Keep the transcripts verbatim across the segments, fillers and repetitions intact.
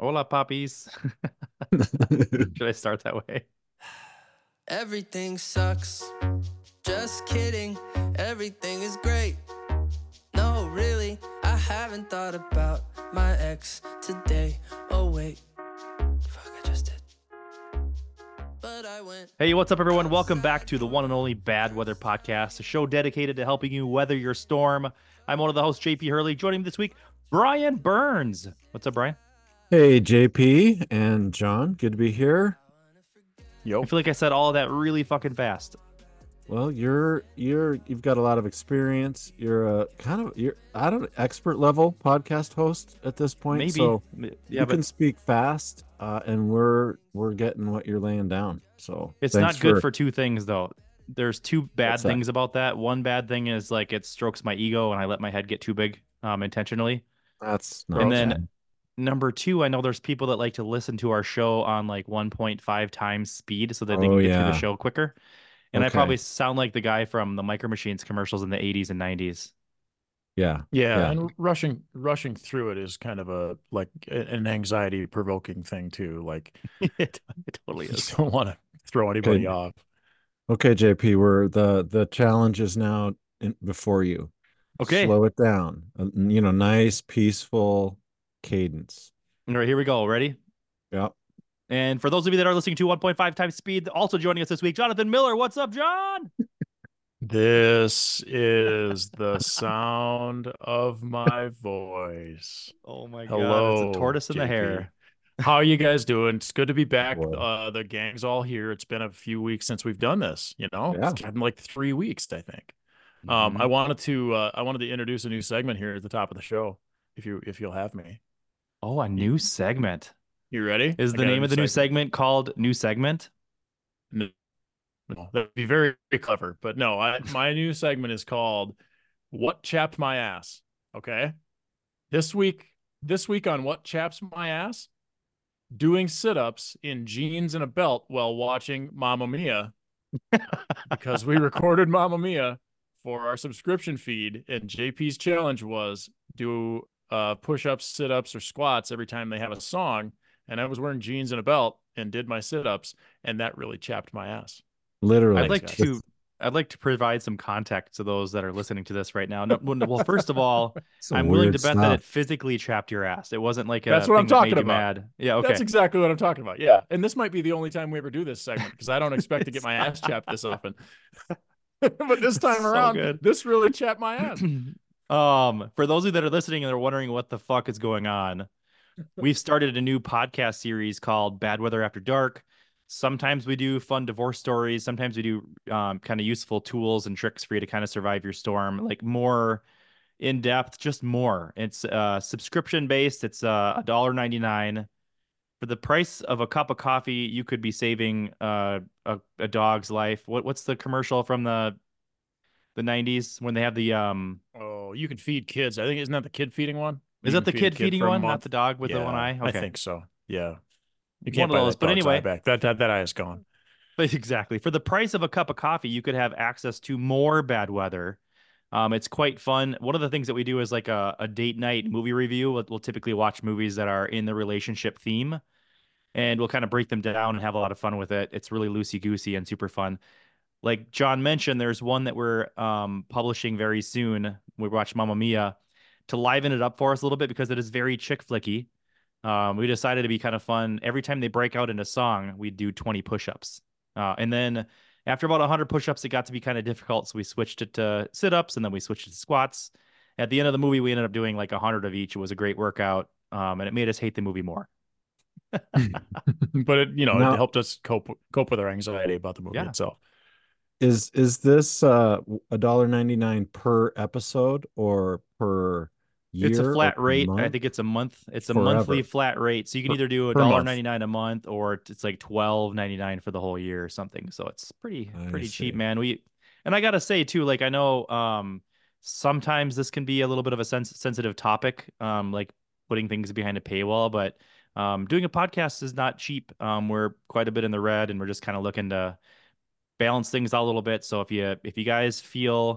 Hola, poppies. Should I start that way? Everything sucks. Just kidding. Everything is great. No, really, I haven't thought about my ex today. Oh, wait. Fuck, I just did. But I went. Hey, what's up, everyone? Welcome back to the one and only Bad Weather Podcast, a show dedicated to helping you weather your storm. I'm one of the hosts, J P Hurley. Joining me this week, Brian Burns. What's up, Brian? Hey, J P and John, good to be here. I feel like I said all of that really fucking fast. Well, you're you're you've got a lot of experience. You're a kind of you're I don't know, expert level podcast host at this point. Maybe. So Yeah, you but can speak fast, uh, and we're we're getting what you're laying down. So it's thanks not good for two things, though. There's two bad What's that? things about that. One bad thing is like it strokes my ego and I let my head get too big um, intentionally. That's not And then bad. number two, I know there's people that like to listen to our show on like one point five times speed so that they Oh, can get through the yeah. show quicker. And I Okay. probably sound like the guy from the Micro Machines commercials in the eighties and nineties. Yeah. Yeah, Yeah. and rushing rushing through it is kind of a like a- an anxiety provoking thing too. Like it, it totally you is. don't want to throw anybody Okay. off. Okay, J P, we're the the challenge is now in, before you. Okay. Slow it down. Uh, You know, nice, peaceful cadence. All right, here we go. Ready? Yeah. And for those of you that are listening to one point five times speed, also joining us this week, Jonathan Miller. What's up, John? This is the sound of my voice. Oh my Hello, God. It's a tortoise in the J P. hair. How are you guys doing? It's good to be back. Boy. Uh, the gang's all here. It's been a few weeks since we've done this. You know, Yeah. it's been like three weeks, I think. Um, I Mhm. wanted to uh, I wanted to introduce a new segment here at the top of the show. If you if you'll have me, Oh, a new segment. you ready? Is I the got a name of the new segment called New Segment? No, no, that'd be very, very clever. But no, I, my new segment is called "What Chapped My Ass." Okay, this week, this week on "What Chaps My Ass," doing sit-ups in jeans and a belt while watching Mamma Mia, because we recorded Mamma Mia for our subscription feed, and J P's challenge was do uh, push-ups, sit-ups, or squats every time they have a song. And I was wearing jeans and a belt and did my sit-ups, and that really chapped my ass. Literally. I'd like Thanks, to I'd like to provide some context to those that are listening to this right now. No, well, first of all, Some I'm willing weird to bet that it stuff. physically chapped your ass. It wasn't like a That's what I'm thing that talking made you about. mad. Yeah, okay. That's exactly what I'm talking about. Yeah. And this might be the only time we ever do this segment because I don't expect to get my ass chapped this often. But this time So around, good. this really chapped my ass. Um, for those of you that are listening and they're wondering what the fuck is going on, we've started a new podcast series called Bad Weather After Dark. Sometimes we do fun divorce stories. Sometimes we do um, kind of useful tools and tricks for you to kind of survive your storm, like more in depth, just more. It's uh, subscription based. It's uh, a dollar ninety nine. For the price of a cup of coffee, you could be saving uh, a, a dog's life. What what's the commercial from the the nineties when they have the um Oh, you can feed kids. I think isn't that the kid feeding one? is You that can the feed a kid feeding for a one, not month. the dog with the one Yeah, eye? I Okay. think so. Yeah. You One can't of buy those, that but dog's eye anyway. back. That, that, that eye is gone. But exactly. For the price of a cup of coffee, you could have access to more bad weather. Um, it's quite fun. One of the things that we do is like a, a date night movie review. We'll, we'll typically watch movies that are in the relationship theme, and we'll kind of break them down and have a lot of fun with it. It's really loosey-goosey and super fun. Like John mentioned, there's one that we're um, publishing very soon. We watch Mamma Mia to liven it up for us a little bit because it is very chick flicky. Um, we decided to be kind of fun. Every time they break out into song, we do twenty push-ups. Uh, and then after about one hundred push-ups, it got to be kind of difficult. So we switched it to sit-ups and then we switched it to squats. At the end of the movie, we ended up doing like one hundred of each. It was a great workout. Um, and it made us hate the movie more. But it, you know, Now- it helped us cope cope with our anxiety about the movie Yeah. itself. Is is this uh a dollar ninety nine per episode or per year? It's a or flat per rate. I month? think it's a month. It's a Forever. monthly flat rate. So you can Per- either do a per dollar month. ninety nine a month or it's like twelve ninety nine for the whole year or something. So it's pretty I pretty cheap, see. man. We and I gotta say too, like I know um sometimes this can be a little bit of a sens sensitive topic, um, like putting things behind a paywall, but um doing a podcast is not cheap. Um, we're quite a bit in the red and we're just kind of looking to balance things out a little bit. So if you if you guys feel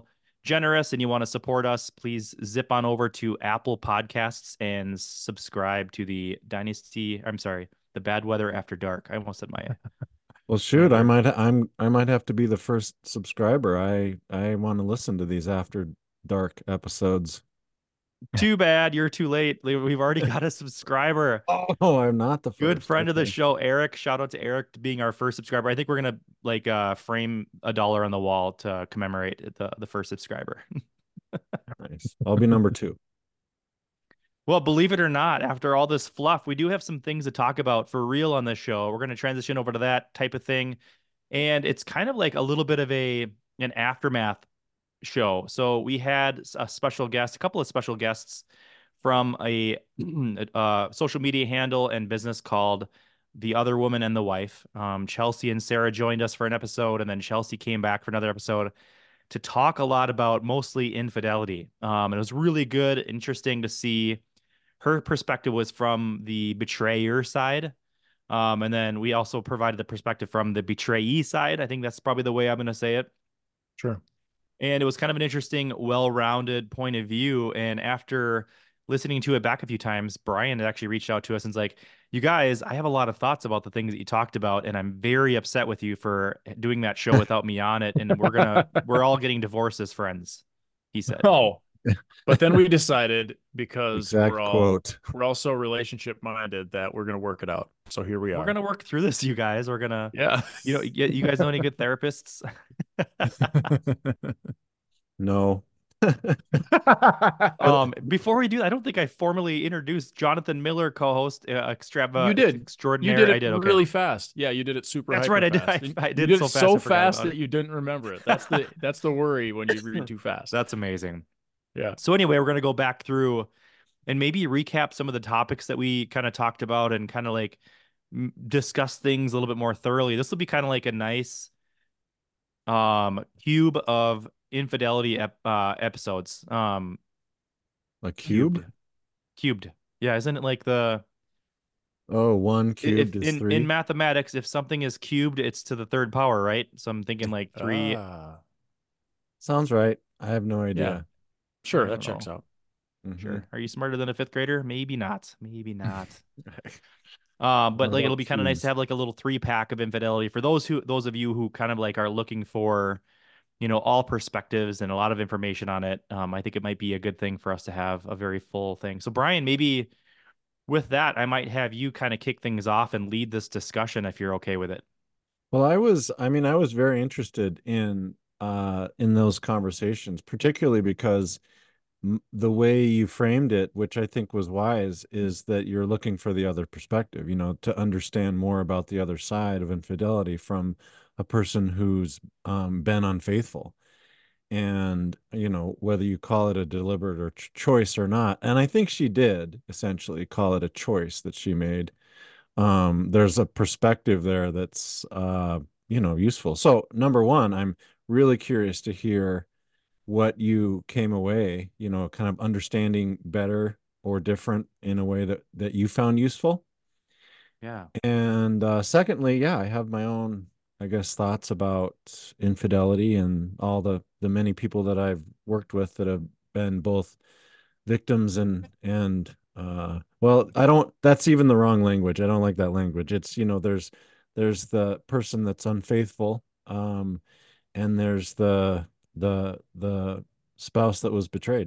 generous and you want to support us, please zip on over to Apple Podcasts and subscribe to the Dynasty. I'm sorry, the Bad Weather After Dark. I almost said my. Well, shoot, I other- might I'm I might have to be the first subscriber. I I want to listen to these after dark episodes. Too bad you're too late. We've already got a subscriber. Oh, I'm not the first. Good friend of the Okay. show, Eric. Shout out to Eric to being our first subscriber. I think we're gonna like uh frame a dollar on the wall to commemorate the the first subscriber. Nice. I'll be number two. Well, believe it or not, after all this fluff, we do have some things to talk about for real on this show. We're gonna transition over to that type of thing, and it's kind of like a little bit of a an aftermath show. So we had a special guest, a couple of special guests from a uh, social media handle and business called The Other Woman and the Wife. Um, Chelsea and Sarah joined us for an episode, and then Chelsea came back for another episode to talk a lot about mostly infidelity. Um, and it was really good, interesting to see. Her perspective was from the betrayer side. Um, and then we also provided the perspective from the betrayee side. I think that's probably the way I'm going to say it. Sure. And it was kind of an interesting, well-rounded point of view. And after listening to it back a few times, Brian had actually reached out to us and was like, you guys, I have a lot of thoughts about the things that you talked about, and I'm very upset with you for doing that show without me on it. And we're gonna, we're all getting divorced as friends, he said. Oh, but then we decided because Exact we're all quote. we're also relationship minded that we're gonna work it out. So here we are. We're gonna work through this, you guys. We're gonna, yeah. you know, you, you guys know any good therapists? No. Um, before we do, I don't think I formally introduced Jonathan Miller, co-host, uh, extrava You did. extraordinaire. You did it I did. Okay. really fast. Yeah, you did it super. That's hyper right, I did- fast. I- I You did did so it fast, so I forgot fast about that it. you didn't remember it. That's the that's the worry when you read too fast. That's amazing. Yeah. So anyway, we're gonna go back through and maybe recap some of the topics that we kind of talked about and kind of like m- discuss things a little bit more thoroughly. This will be kind of like a nice um cube of infidelity ep- uh episodes. Um A cube? cubed. Yeah, isn't it like the Oh, one if cubed is in three. in mathematics, if something is cubed, it's to the third power, right? So I'm thinking like three. Ah, Sounds right. I have no yeah. idea. Sure, I that don't checks know. out. Mhm. Sure. Are you smarter than a fifth grader? Maybe not. Maybe not. Um, but What like it'll about be kind of nice cubes? to have like a little three pack of infidelity for those who those of you who kind of like are looking for, you know, all perspectives and a lot of information on it. Um, I think it might be a good thing for us to have a very full thing. So Brian, maybe with that, I might have you kind of kick things off and lead this discussion if you're okay with it. Well, I was, I mean, I was very interested in uh in those conversations, particularly because m- the way you framed it, which I think was wise, is that you're looking for the other perspective, you know, to understand more about the other side of infidelity from a person who's um, been unfaithful. And, you know, whether you call it a deliberate or ch- choice or not. And I think she did essentially call it a choice that she made. Um, there's a perspective there that's, uh, you know, useful. So, number one, I'm really curious to hear what you came away, you know, kind of understanding better or different in a way that that you found useful. Yeah. And uh, secondly, yeah, I have my own, I guess, thoughts about infidelity and all the the many people that I've worked with that have been both victims and and uh, well, I don't. That's even the wrong language. I don't like that language. It's, you know, there's there's the person that's unfaithful, um, and there's the the the spouse that was betrayed.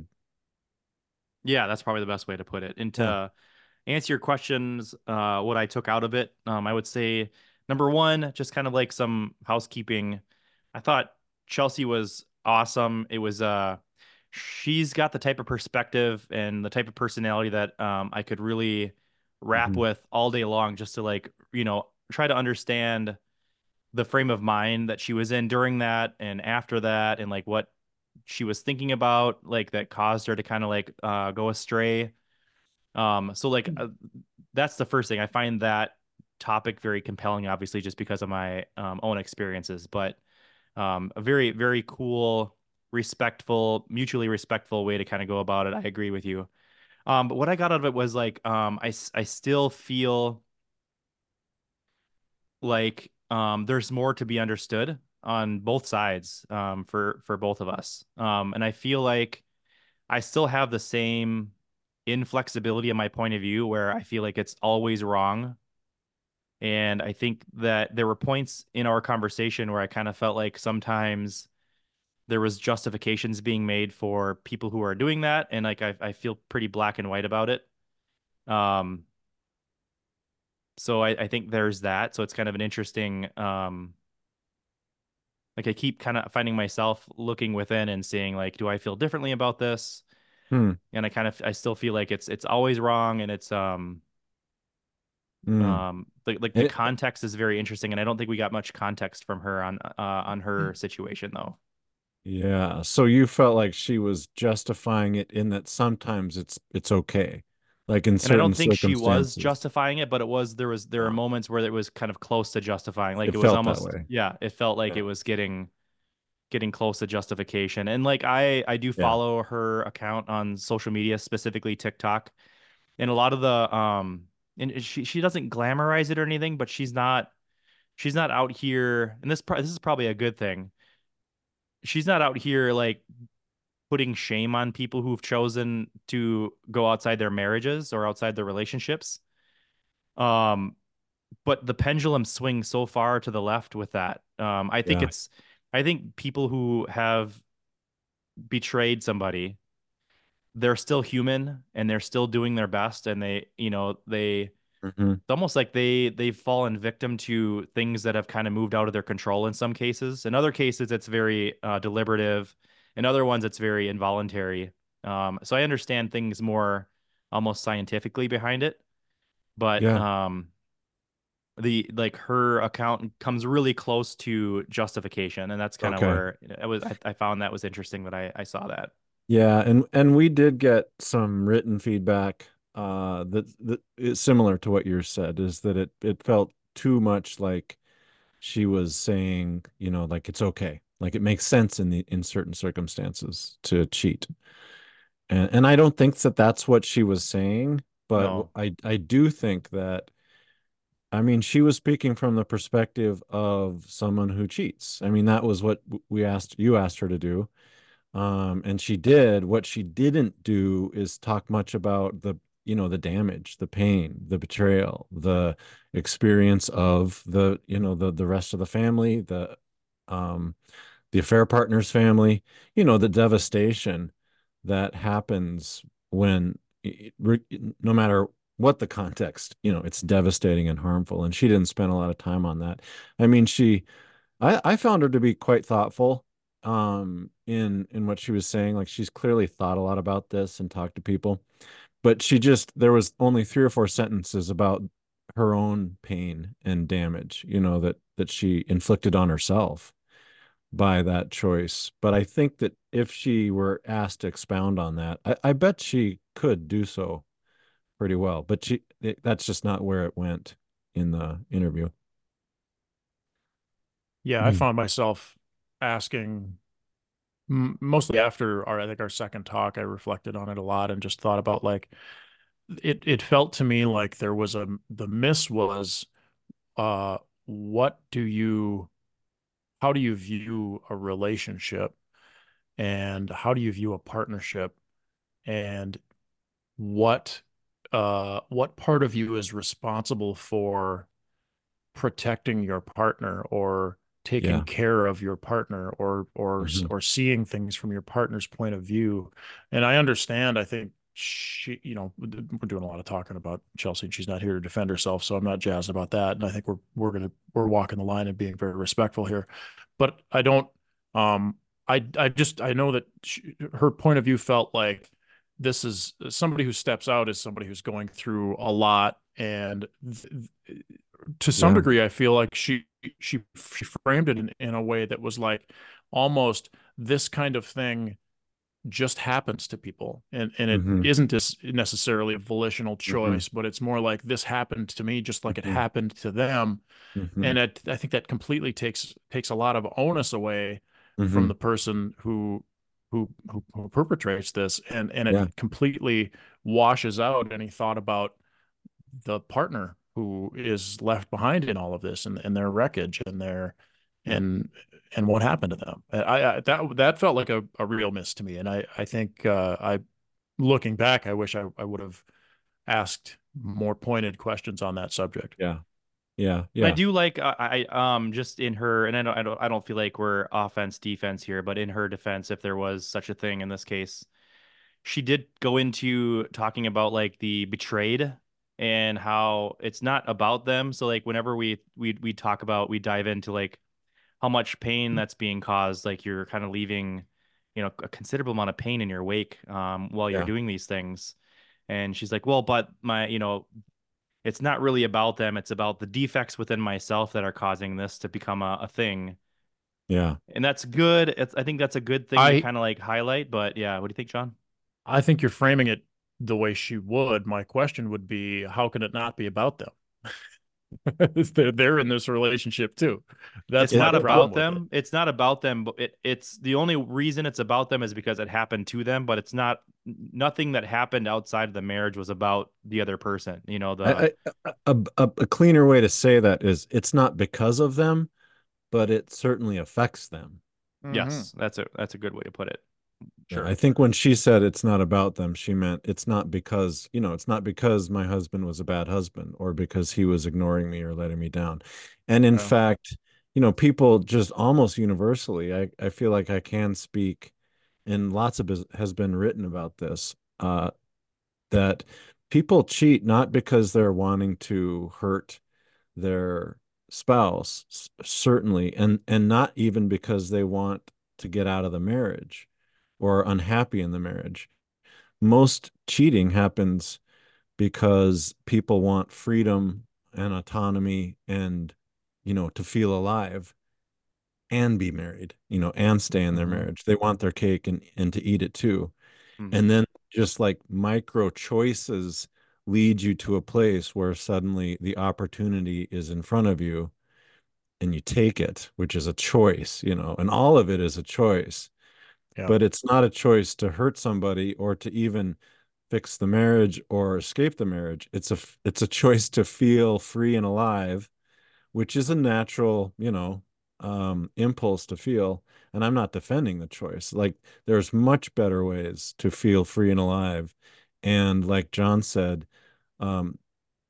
Yeah, that's probably the best way to put it. And to Yeah. answer your questions, uh, what I took out of it, um, I would say number one, just kind of like some housekeeping. I thought Chelsea was awesome. It was uh she's got the type of perspective and the type of personality that um I could really rap Mhm. with all day long just to like, you know, try to understand the frame of mind that she was in during that and after that and like what she was thinking about like that caused her to kind of like uh go astray. Um so like uh, that's the first thing. I find that topic very compelling, obviously just because of my um, own experiences, but um a very very cool, respectful, mutually respectful way to kind of go about it. I agree with you. Um but what I got out of it was like um I s- I still feel like um there's more to be understood on both sides um, for for both of us. Um, and I feel like I still have the same inflexibility in my point of view where I feel like it's always wrong. And I think that there were points in our conversation where I kind of felt like sometimes there was justifications being made for people who are doing that, and like I, I feel pretty black and white about it. Um, so I, I think there's that. So it's kind of an interesting um like I keep kind of finding myself looking within and seeing like, do I feel differently about this? Hmm. And I kind of I still feel like it's it's always wrong, and it's um Hmm. um the, like the And it, context is very interesting, and I don't think we got much context from her on uh on her situation though. yeah. So you felt like she was justifying it in that sometimes it's it's okay, like in And I certain don't think she was circumstances. justifying it, but it was there was there were Oh, moments where it was kind of close to justifying. Like it it was felt that almost, way. yeah, it felt like it Yeah. was getting getting close to justification. And like I I do Yeah. follow her account on social media, specifically TikTok. And a lot of the um and she she doesn't glamorize it or anything, but she's not she's not out here, and this pro- this is probably a good thing. She's not out here like putting shame on people who've chosen to go outside their marriages or outside their relationships. Um, but the pendulum swings so far to the left with that. Um, I think Yeah. it's, I think people who have betrayed somebody, they're still human and they're still doing their best, and they, you know, they, Hmm. it's almost like they they've fallen victim to things that have kind of moved out of their control in some cases. In other cases, it's very uh, deliberative. In other ones, it's very involuntary. Um, so I understand things more almost scientifically behind it, but Yeah. um, the like her account comes really close to justification, and that's kind of Okay. where I was. I, I found that was interesting that I I saw that. Yeah, and and we did get some written feedback uh that that is similar to what you said, is that it it felt too much like she was saying, you know, like it's okay. Like it makes sense in the in certain circumstances to cheat. And and I don't think that that's what she was saying, but No, I I do think that, I mean, she was speaking from the perspective of someone who cheats. I mean, that was what we asked you asked her to do. Um, and she did. What she didn't do is talk much about the, you know, the damage, the pain, the betrayal, the experience of the, you know, the the rest of the family, the um the affair partner's family, you know, the devastation that happens when, no matter what the context, you know, it's devastating and harmful. And she didn't spend a lot of time on that. I mean, she I, I found her to be quite thoughtful um in in what she was saying. Like she's clearly thought a lot about this and talked to people, but she just, there was only three or four sentences about her own pain and damage, you know, that that she inflicted on herself by that choice. But I think that if she were asked to expound on that, I, I bet she could do so pretty well. But she it, that's just not where it went in the interview. Yeah, I found myself asking mostly after our, I think our second talk, I reflected on it a lot and just thought about like it it felt to me like there was a the miss was uh what do you how do you view a relationship and how do you view a partnership and what uh what part of you is responsible for protecting your partner or taking Yeah. care of your partner or or Hmm. or seeing things from your partner's point of view. And I understand, I think she, you know, we're doing a lot of talking about Chelsea and she's not here to defend herself, so I'm not jazzed about that. And I think we're we're gonna we're walking the line and being very respectful here. But I don't um I I just I know that she, her point of view felt like this is somebody who steps out is somebody who's going through a lot and th to some Yeah. degree, I feel like she she she framed it in, in a way that was like almost this kind of thing just happens to people, and and it Hmm. isn't this necessarily a volitional Hmm. choice, but it's more like this happened to me just like it Hmm. happened to them, Hmm. and it, I think that completely takes takes a lot of onus away from Hmm. the person who who who, who perpetrates this, and and it Yeah. completely washes out any thought about the partner who is left behind in all of this and, and their wreckage and their and and what happened to them. I, I that that felt like a, a real miss to me. And I I think uh, I looking back, I wish I, I would have asked more pointed questions on that subject. Yeah. Yeah. I Yeah. do like uh, I um just in her, and I don't I don't I don't feel like we're offense defense here, but in her defense, if there was such a thing in this case, she did go into talking about like the betrayed and how it's not about them. So like whenever we we we talk about, we dive into like how much pain that's being caused, like you're kind of leaving, you know, a considerable amount of pain in your wake um while you're Yeah. doing these things. And she's like, well, but my, you know, it's not really about them. It's about the defects within myself that are causing this to become a, a thing. Yeah. And that's good. It's, I think that's a good thing to I kind of like highlight. But yeah, what do you think, John? I think you're framing it the way she would. My question would be, how can it not be about them? they're, they're in this relationship too. That's It's my not It, problem about with it. them. It's not about them. But it, it's the only reason it's about them is because it happened to them. But it's not, nothing that happened outside of the marriage was about the other person. You know, the, I, I, a, a, a cleaner way to say that is it's not because of them, but it certainly affects them. Mhm. yes, that's a, that's a good way to put it. Yeah, Sure. I think when she said it's not about them, she meant it's not because, you know, it's not because my husband was a bad husband or because he was ignoring me or letting me down. And in Yeah. fact, you know, people just almost universally, I, I feel like I can speak, and lots of has been written about this, uh, that people cheat not because they're wanting to hurt their spouse, certainly, and and not even because they want to get out of the marriage or unhappy in the marriage. Most cheating happens because people want freedom and autonomy and, you know, to feel alive and be married, you know, and stay in their Mhm. marriage. They want their cake and and to eat it too. Mm-hmm. And then just like micro choices lead you to a place where suddenly the opportunity is in front of you and you take it, which is a choice, you know, and all of it is a choice. Yeah. But it's not a choice to hurt somebody or to even fix the marriage or escape the marriage. It's a it's a choice to feel free and alive, which is a natural, you know, um, impulse to feel. And I'm not defending the choice. Like there's much better ways to feel free and alive. And like John said, um,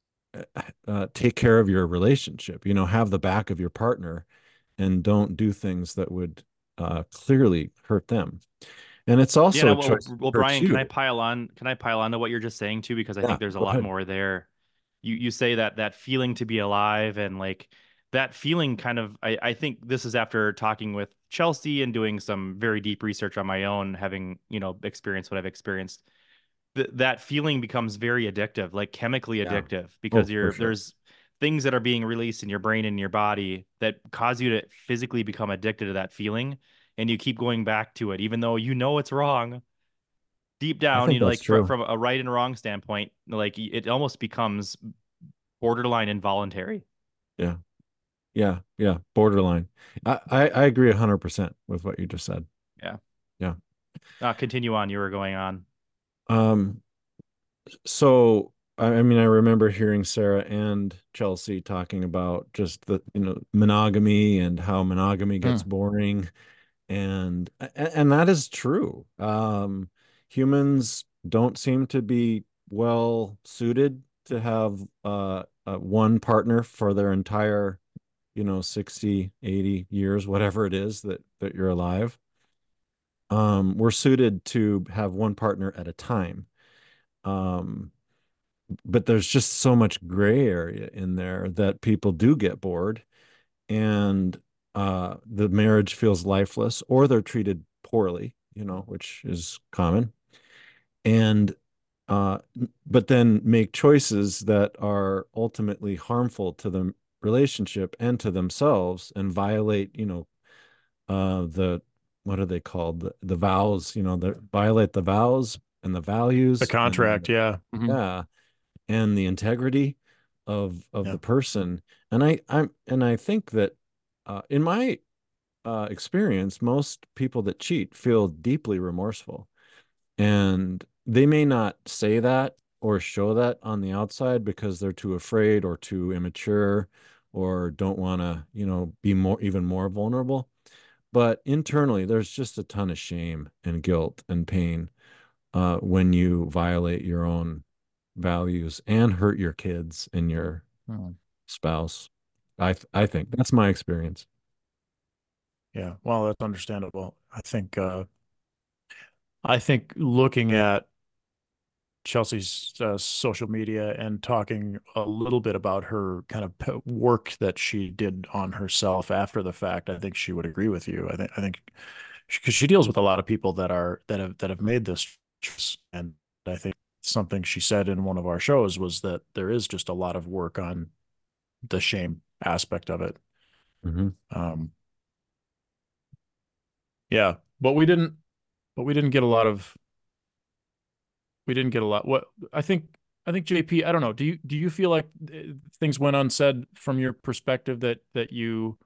uh, take care of your relationship. You know, have the back of your partner, and don't do things that would uh, clearly hurt them. And it's Yeah, also no, a well, choice that well, hurts Brian, can I you. pile on? Can I pile on to what you're just saying too? Because I Yeah, think there's a go lot ahead. more there. You you say that that feeling to be alive and like that feeling kind of. I I think this is after talking with Chelsea and doing some very deep research on my own, having you know experienced what I've experienced. Th that feeling becomes very addictive, like chemically Yeah. addictive, because Oh, for you're sure. there's things that are being released in your brain and your body that cause you to physically become addicted to that feeling, and you keep going back to it, even though you know it's wrong deep I down, you think know, that's like fr true. from a right and wrong standpoint, like it almost becomes borderline involuntary. Yeah. Yeah. Yeah. Borderline. I, I, I agree one hundred percent with what you just said. Yeah. Yeah. Uh, continue on. You were going on. Um, so I, I mean, I remember hearing Sarah and Chelsea talking about just the, you know, monogamy and how monogamy gets Mm. boring. And and that is true. Um, humans don't seem to be well suited to have uh, uh one partner for their entire, you know, sixty, eighty years, whatever it is that that you're alive. Um, we're suited to have one partner at a time. Um, but there's just so much gray area in there that people do get bored and uh, the marriage feels lifeless or they're treated poorly, you know, which is common. And uh, but then make choices that are ultimately harmful to the relationship and to themselves and violate, you know, uh, the what are they called? The, the vows, you know, the violate the vows and the The values contract. and Yeah. Mhm. yeah, and the integrity of of Yeah. the person. And I I'm and I think that uh, in my uh, experience, most people that cheat feel deeply remorseful, and they may not say that or show that on the outside because they're too afraid or too immature or don't want to, you know, be more even more vulnerable. but internally there's just a ton of shame and guilt and pain uh, when you violate your own values and hurt your kids and your Hmm. spouse. I th- I think that's my experience. Yeah, well, that's understandable. I think uh I think looking at Chelsea's uh, social media and talking a little bit about her kind of p- work that she did on herself after the fact, I think she would agree with you. I think I think because she deals with a lot of people that are that have that have made this choice, and I think something she said in one of our shows was that there is just a lot of work on the shame aspect of it. Hmm. Um, yeah, but we didn't, but we didn't get a lot of we didn't get a lot. What I think, I think J P, I don't know. Do you do you feel like uh, things went unsaid from your perspective that that you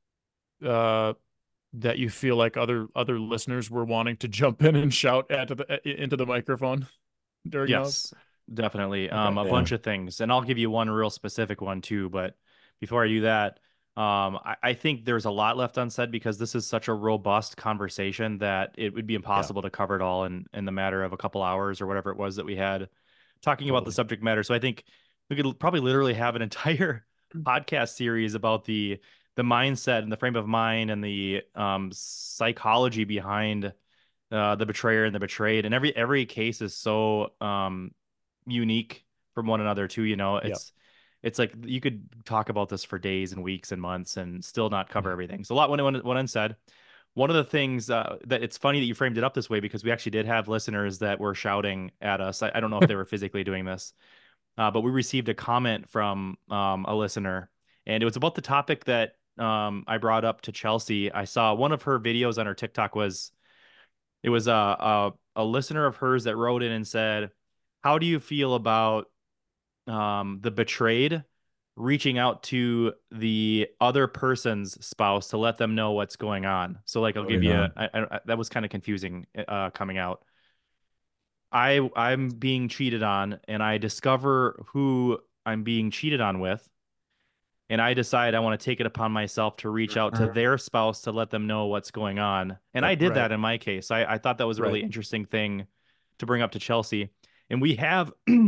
uh that you feel like other other listeners were wanting to jump in and shout at the into the microphone during those? Yes, definitely. Okay. Um, a Yeah. bunch of things, and I'll give you one real specific one too. But before I do that, um, I, I think there's a lot left unsaid because this is such a robust conversation that it would be Yeah, impossible to cover it all in in the matter of a couple hours or whatever it was that we had talking about the totally. subject matter. So I think we could probably literally have an entire podcast series about the the mindset and the frame of mind and the um psychology behind uh, the betrayer and the betrayed, and every every case is so um unique from one another too. You know, Yeah. it's it's like you could talk about this for days and weeks and months and still not cover everything. So a lot went went, went unsaid. One of the things uh, that it's funny that you framed it up this way because we actually did have listeners that were shouting at us. I, I don't know if they were physically doing this, uh, but we received a comment from um, a listener, and it was about the topic that um, I brought up to Chelsea. I saw one of her videos on her TikTok was it was a, a a listener of hers that wrote in and said, "How do you feel about um, the betrayed reaching out to the other person's spouse to let them know what's going on?" So, like, I'll Oh give you yeah. a, I, I, that was kind of confusing uh, coming out. I I'm being cheated on, and I discover who I'm being cheated on with, and I decide I want to take it upon myself to reach out to their spouse to let them know what's going on. And I did Right. that in my case. I, I thought that was a Right. really interesting thing to bring up to Chelsea. And we have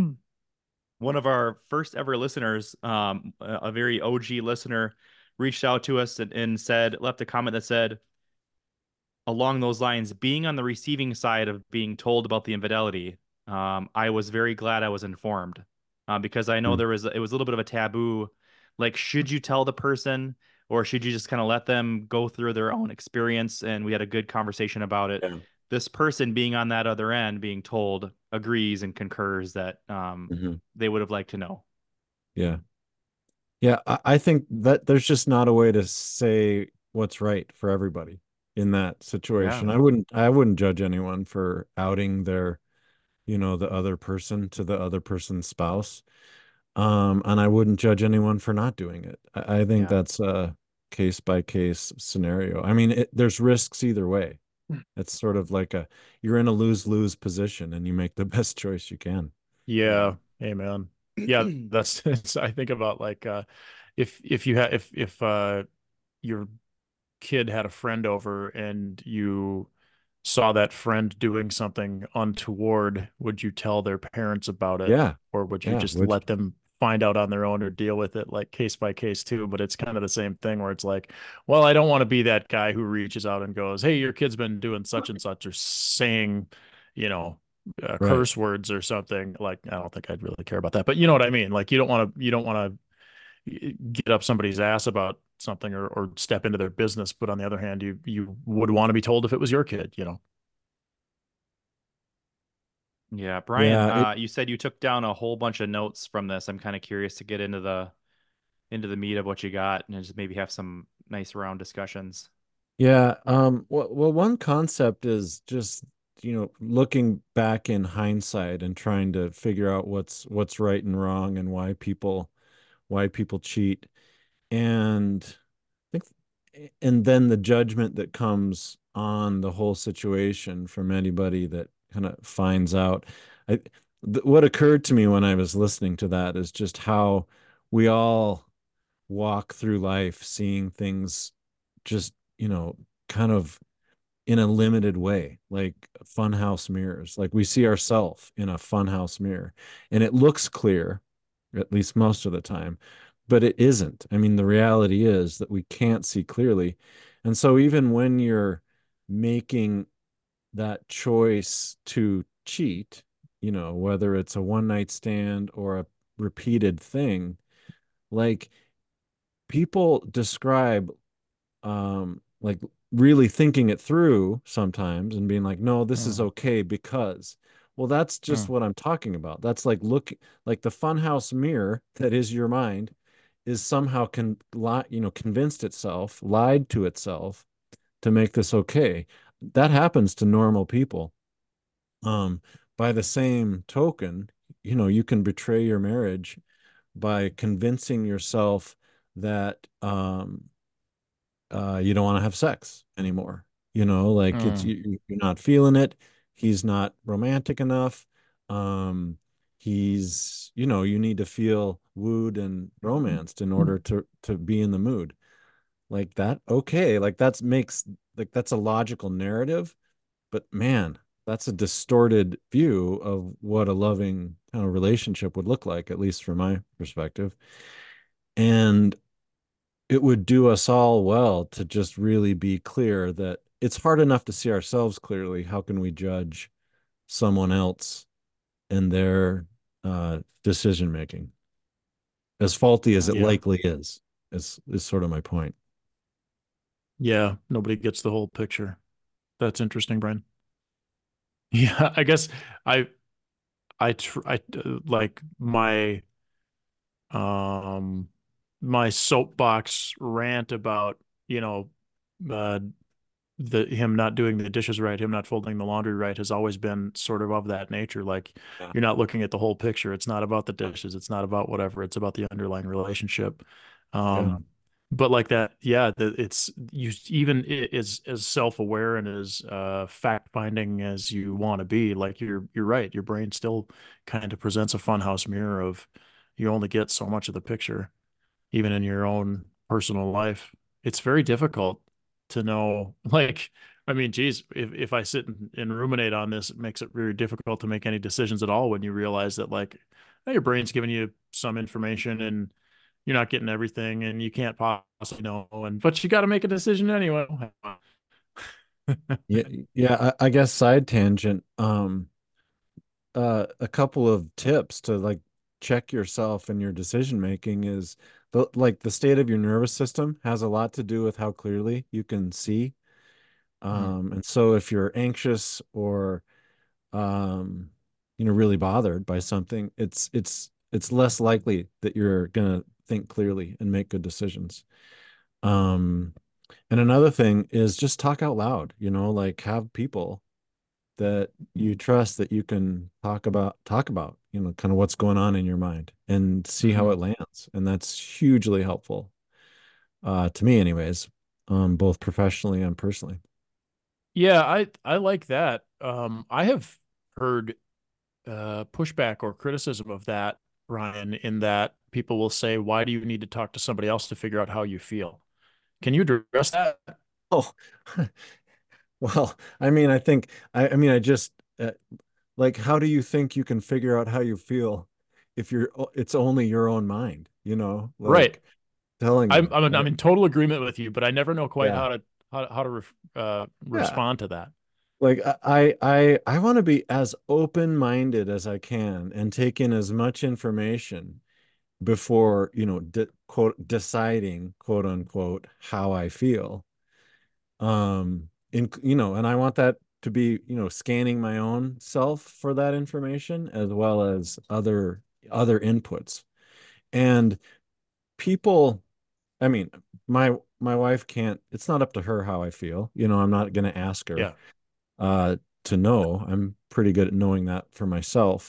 one of our first ever listeners, um, a, a very O G listener, reached out to us and, and said, left a comment that said, along those lines, being on the receiving side of being told about the infidelity, um, I was very glad I was informed uh, because I know Mhm. there was it was a little bit of a taboo. Like, should you tell the person or should you just kind of let them go through their own experience? And we had a good conversation about it. Yeah. This person being on that other end, being told, agrees and concurs that um, Hmm. they would have liked to know. Yeah. Yeah. I, I think that there's just not a way to say what's right for everybody in that Yeah. situation. I wouldn't I wouldn't judge anyone for outing their, you know, the other person to the other person's spouse. Um, and I wouldn't judge anyone for not doing it. I, I think Yeah. that's a case by case scenario. I mean, it, there's risks either way. It's sort of like a you're in a lose lose position and you make the best choice you can. Yeah. Yeah. Amen. Yeah, that's it's, I think about like uh if if you had if if uh your kid had a friend over and you saw that friend doing something untoward, would you tell their parents about it, Yeah. or would you Yeah. just Which let them find out on their own or deal with it like case by case too? But it's kind of the same thing where it's like, well, I don't want to be that guy who reaches out and goes, "Hey, your kid's been doing such and such," or saying, you know, uh, right. curse words or something. Like, I don't think I'd really care about that, but you know what I mean? Like, you don't want to, you don't want to get up somebody's ass about something or, or step into their business. But on the other hand, you you would want to be told if it was your kid, you know. Yeah, Brian, Yeah. It uh, you said you took down a whole bunch of notes from this. I'm kind of curious to get into the into the meat of what you got and just maybe have some nice round discussions. yeah. Um well, well one concept is just, you know, looking back in hindsight and trying to figure out what's what's right and wrong and why people why people cheat. And I think and then the judgment that comes on the whole situation from anybody that kind of finds out. I th what occurred to me when I was listening to that is just how we all walk through life seeing things just, you know, kind of in a limited way, like funhouse mirrors. Like we see ourselves in a funhouse mirror and it looks clear, at least most of the time, but it isn't. I mean, the reality is that we can't see clearly. And so even when you're making that choice to cheat, you know, whether it's a one night stand or a repeated thing, like people describe um like really thinking it through sometimes and being like, no, this is Mm, okay because, well, that's just mm, what I'm talking about. That's like look like the funhouse mirror that is your mind is somehow can lie, you know, convinced itself, lied to itself to make this okay. That happens to normal people. Um, by the same token, you know, you can betray your marriage by convincing yourself that um uh, you don't want to have sex anymore. You know, like it's mm, you, you're not feeling it. He's not romantic enough. Um, he's, you know, you need to feel wooed and romanced in order to to be in the mood. Like that, okay, like that's makes like that's a logical narrative, but man, that's a distorted view of what a loving kind of relationship would look like, at least from my perspective. And it would do us all well to just really be clear that it's hard enough to see ourselves clearly. How can we judge someone else and their uh, decision making? As faulty as it yeah. likely is, is is sort of my point. Yeah. Nobody gets the whole picture. That's interesting, Brian. Yeah. I guess I, I, tr I, uh, like my, um, my soapbox rant about, you know, uh, the him not doing the dishes right, him not folding the laundry right has always been sort of of that nature. Like Yeah. you're not looking at the whole picture. It's not about the dishes. It's not about whatever. It's about the underlying relationship. Yeah. Um, but like that, yeah, the, it's you even as as self-aware and as uh fact-finding as you want to be, like you're you're right. Your brain still kind of presents a funhouse mirror of you only get so much of the picture, even in your own personal life. It's very difficult to know, like, I mean, geez, if, if I sit and, and ruminate on this, it makes it very difficult to make any decisions at all when you realize that, like, your brain's giving you some information and you're not getting everything and you can't possibly know. And, but you got to make a decision anyway. Yeah. Yeah. I, I guess side tangent. Um, uh, a couple of tips to like check yourself and your decision making is the like the state of your nervous system has a lot to do with how clearly you can see. Mm, Um, and so if you're anxious or um, you know, really bothered by something, it's it's it's less likely that you're gonna think clearly and make good decisions. Um, and another thing is just talk out loud, you know, like have people that you trust that you can talk about talk about, you know, kind of what's going on in your mind and see how mhm. it lands. And that's hugely helpful, uh, to me anyways, um, both professionally and personally. Yeah, I I like that. Um, I have heard uh, pushback or criticism of that, Ryan, in that people will say, "Why do you need to talk to somebody else to figure out how you feel?" Can you address that? Oh, well, I mean, I think I, I mean, I just uh, like, how do you think you can figure out how you feel if you're, it's only your own mind, you know, Right. like telling I'm you, I'm I'm right? in total agreement with you, but I never know quite Yeah. how to how how to re uh, Yeah. respond to that. Like I, I, I want to be as open-minded as I can and take in as much information before, you know, de quote, deciding, quote unquote, how I feel. Um, in, you know, and I want that to be, you know, scanning my own self for that information as well as other other inputs. And people, I mean, my my wife can't, it's not up to her how I feel. You know, I'm not going to ask her Yeah. uh to know. I'm pretty good at knowing that for myself.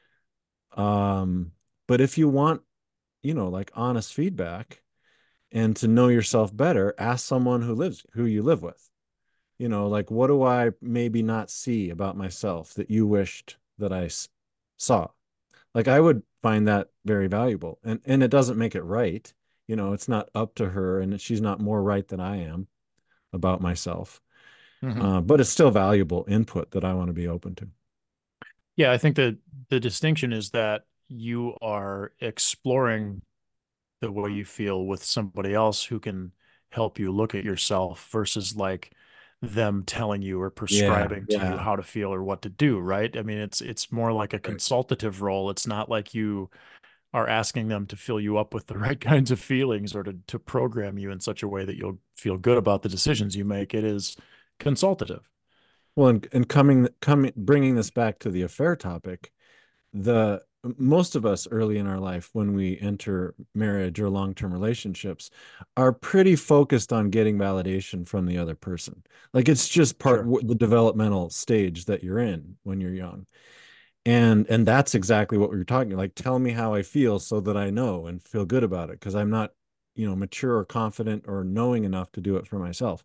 Um, but if you want, you know, like honest feedback and to know yourself better, ask someone who lives who you live with. You know, like what do I maybe not see about myself that you wished that I s- saw? Like I would find that very valuable. And and it doesn't make it right. You know, it's not up to her and she's not more right than I am. about myself. Mhm. Uh, but it's still valuable input that I want to be open to. Yeah, I think that the distinction is that you are exploring the way you feel with somebody else who can help you look at yourself versus like them telling you or Yeah, prescribing to you yeah, how to feel or what to do, right? I mean, it's it's more like a right. consultative role. It's not like you are asking them to fill you up with the right kinds of feelings or to to program you in such a way that you'll feel good about the decisions you make. It is consultative. Well, and, and coming coming bringing this back to the affair topic, the most of us early in our life when we enter marriage or long-term relationships are pretty focused on getting validation from the other person. Like it's just part Sure. w- the developmental stage that you're in when you're young. And and that's exactly what we were talking, like tell me how I feel so that I know and feel good about it because I'm not, you know, mature or confident or knowing enough to do it for myself.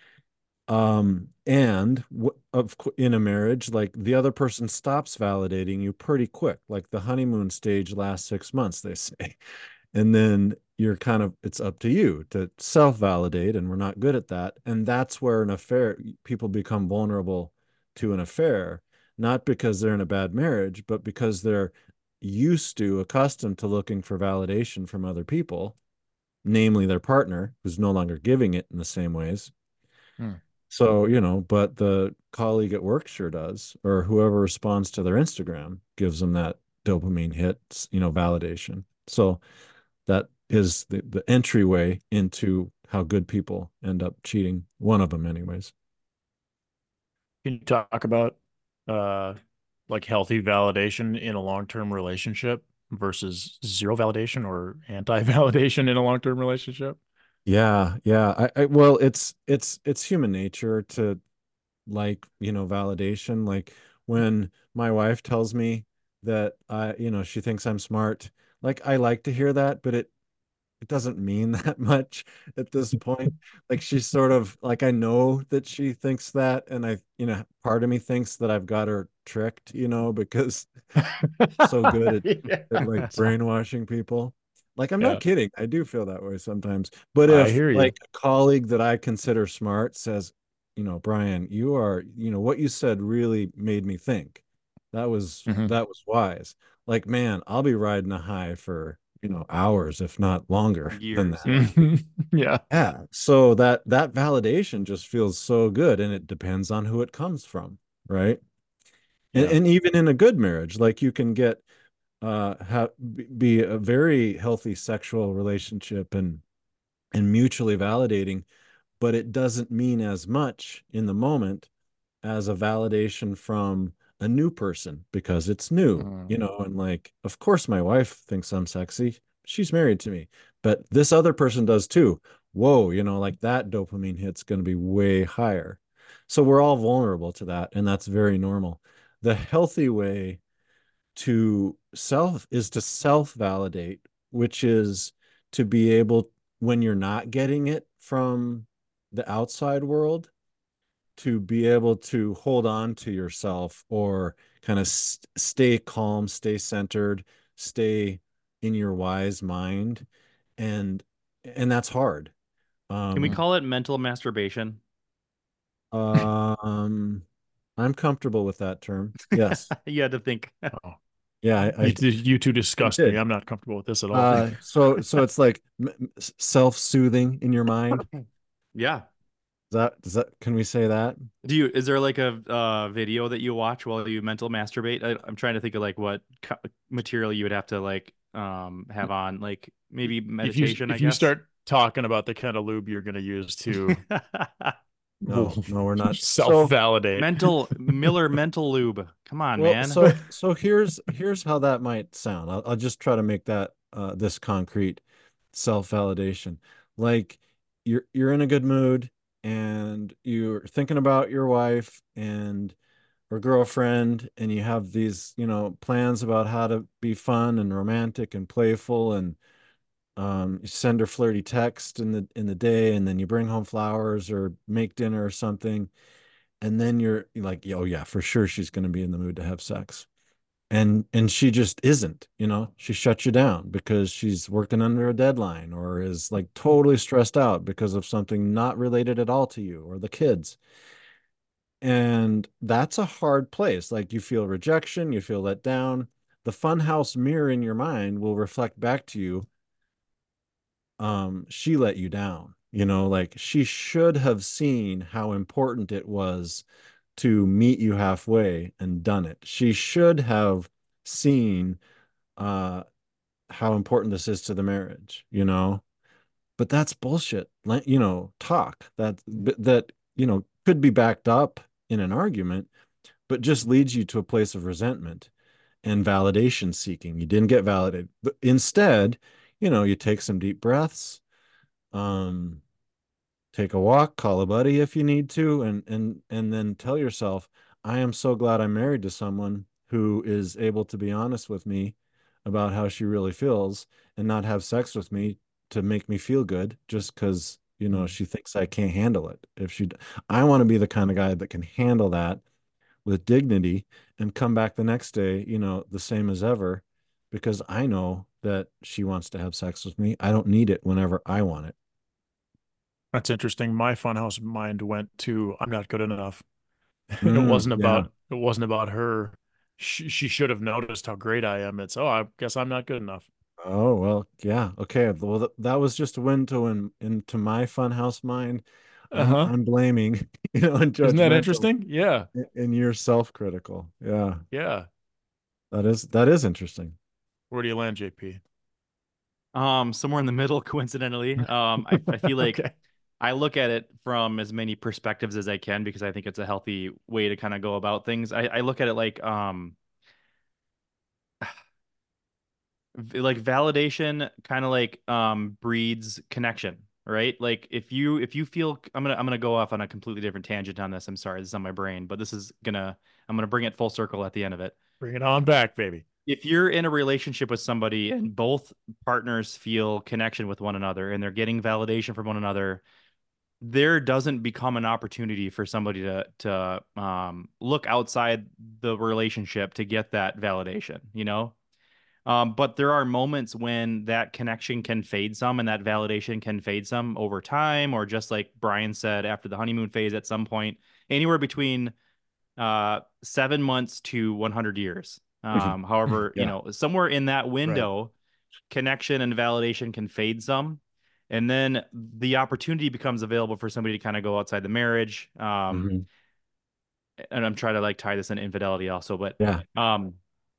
Um, and w- of cou- in a marriage, like the other person stops validating you pretty quick. Like the honeymoon stage lasts six months, they say. And then you're kind of, it's up to you to self-validate, and we're not good at that. And that's where an affair, people become vulnerable to an affair, not because they're in a bad marriage, but because they're used to, accustomed to looking for validation from other people, namely their partner, who's no longer giving it in the same ways. Hmm. So, you know, but the colleague at work sure does, or whoever responds to their Instagram gives them that dopamine hit, you know, validation. So that is the, the entryway into how good people end up cheating. One of them, anyways. Can you talk about uh like healthy validation in a long-term relationship versus zero validation or anti-validation in a long-term relationship? Yeah, yeah. I, I well, it's it's it's human nature to like, you know, validation. Like when my wife tells me that I, you know, she thinks I'm smart, like I like to hear that, but it it doesn't mean that much at this point. Like she's sort of like I know that she thinks that, and I, you know, part of me thinks that I've got her tricked, you know, because so good at, at like Yeah. brainwashing people. Like I'm not Yeah, kidding. I do feel that way sometimes. But I if hear you. like a colleague that I consider smart says, you know, Brian, you are, you know, what you said really made me think. That was Mhm. that was wise. Like, man, I'll be riding a high for, you know, hours, if not longer than Years, that. yeah. Mhm. Yeah. Yeah. So that that validation just feels so good, and it depends on who it comes from, right? And Yeah. and even in a good marriage, like you can get uh have be a very healthy sexual relationship and and mutually validating, but it doesn't mean as much in the moment as a validation from a new person because it's new, Mm. you know, and like of course my wife thinks I'm sexy, she's married to me, but this other person does too. Whoa, you know, like that dopamine hit's going to be way higher. So we're all vulnerable to that, and that's very normal. The healthy way to self is to self validate, which is to be able, when you're not getting it from the outside world, to be able to hold on to yourself or kind of st- stay calm, stay centered, stay in your wise mind. And and that's hard. Can we Um call it mental masturbation? um I'm comfortable with that term. Yes. You had to think. Oh, Yeah, I, you I, you two I disgust me. did. I'm not comfortable with this at all. Uh, so so it's like self-soothing in your mind. Yeah. Is that does that can we say that? Do you, is there like a uh video that you watch while you mental masturbate? I, I'm trying to think of like what co material you would have to like um have on, like maybe If you meditation, I if you guess. start talking about the kind of lube you're going to use to No, no, we're not. So self-validate. Mental Miller mental lube. Come on, well, man. so so here's here's how that might sound. I'll, I'll just try to make that uh this concrete self-validation. Like you're you're in a good mood and you're thinking about your wife and or girlfriend, and you have these, you know, plans about how to be fun and romantic and playful, and um you send her flirty text in the in the day, and then you bring home flowers or make dinner or something, and then you're, you're like, oh yeah, for sure she's going to be in the mood to have sex. and and she just isn't, you know, she shuts you down because she's working under a deadline or is like totally stressed out because of something not related at all to you or the kids. And that's a hard place. Like you feel rejection, you feel let down. The funhouse mirror in your mind will reflect back to you, um she let you down, you know, like she should have seen how important it was to meet you halfway and done it. She should have seen uh how important this is to the marriage, you know. But that's bullshit, like, you know, talk that that you know could be backed up in an argument, but just leads you to a place of resentment and validation seeking. You didn't get validated, but instead, you know, you take some deep breaths, um take a walk, call a buddy if you need to, and and and then tell yourself, I am so glad I'm married to someone who is able to be honest with me about how she really feels and not have sex with me to make me feel good just because, you know, she thinks I can't handle it. If she I want to be the kind of guy that can handle that with dignity and come back the next day, you know, the same as ever, because I know that she wants to have sex with me. I don't need it whenever I want it. That's interesting. My funhouse mind went to I'm not good enough. It Mm, wasn't yeah. about it wasn't about her. She, she should have noticed how great I am. It's, oh, I guess I'm not good enough. Oh, well, yeah. Okay. Well, th that was just a window in into my funhouse mind. I'm Uh-huh. I'm blaming, you know, and Isn't that judgmental, interesting? Yeah. a- and you're self-critical. Yeah. Yeah. That is that is interesting. Where do you land, J P? Um, somewhere in the middle, coincidentally. Um, I, I feel like Okay. I look at it from as many perspectives as I can because I think it's a healthy way to kind of go about things. I, I look at it like um v- like validation kind of like um breeds connection, right? Like if you if you feel I'm gonna I'm gonna go off on a completely different tangent on this. I'm sorry, this is on my brain, but this is gonna I'm gonna bring it full circle at the end of it. Bring it on back, baby. If you're in a relationship with somebody and both partners feel connection with one another and they're getting validation from one another, there doesn't become an opportunity for somebody to to um, look outside the relationship to get that validation, you know? Um, but there are moments when that connection can fade some and that validation can fade some over time, or just like Brian said, after the honeymoon phase at some point, anywhere between uh, seven months to one hundred years. Um, however, you Yeah. know, somewhere in that Right. window, connection and validation can fade some. And then the opportunity becomes available for somebody to kind of go outside the marriage. Um, Mhm. and I'm trying to like tie this in infidelity also, but Yeah. um,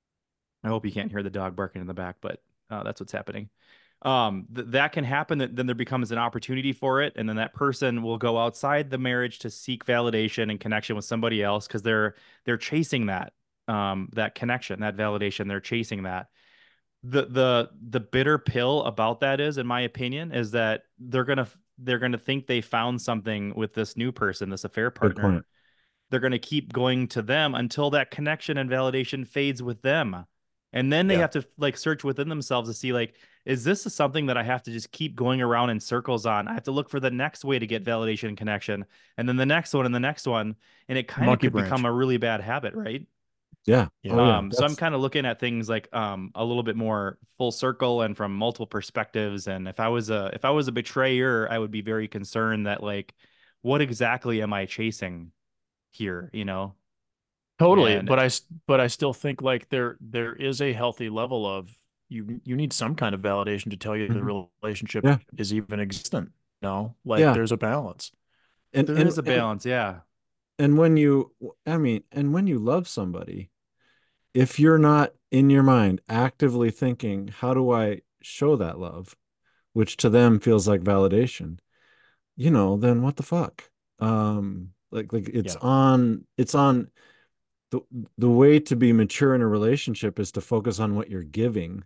I hope you can't hear the dog barking in the back, but uh, that's what's happening. Um, th- that can happen. That then there becomes an opportunity for it, and then that person will go outside the marriage to seek validation and connection with somebody else because they're they're chasing that um, that connection, that validation. They're chasing that. The the the bitter pill about that is, in my opinion, is that they're gonna they're gonna think they found something with this new person, this affair Good partner. point. They're going to keep going to them until that connection and validation fades with them. And then they Yeah. have to like search within themselves to see like, is this something that I have to just keep going around in circles on? I have to look for the next way to get validation and connection, and then the next one and the next one. And it kind of Monkey could become branch. a really bad habit, right? Yeah. Oh Yeah. yeah. Um, so I'm That's kind of looking at things like um a little bit more full circle and from multiple perspectives. And if I was a if I was a betrayer, I would be very concerned that like, what exactly am I chasing here, you know? Totally. And But I, s- but I still think like there, there is a healthy level of you, you need some kind of validation to tell you the Mhm. relationship Yeah. is even existent. No, like Yeah. there's a balance. And there and is a and balance, yeah. and when you I mean, and when you love somebody, if you're not in your mind actively thinking, how do I show that love, which to them feels like validation, you know, then what the fuck? Um, like like it's Yeah. on it's on the the way to be mature in a relationship is to focus on what you're giving,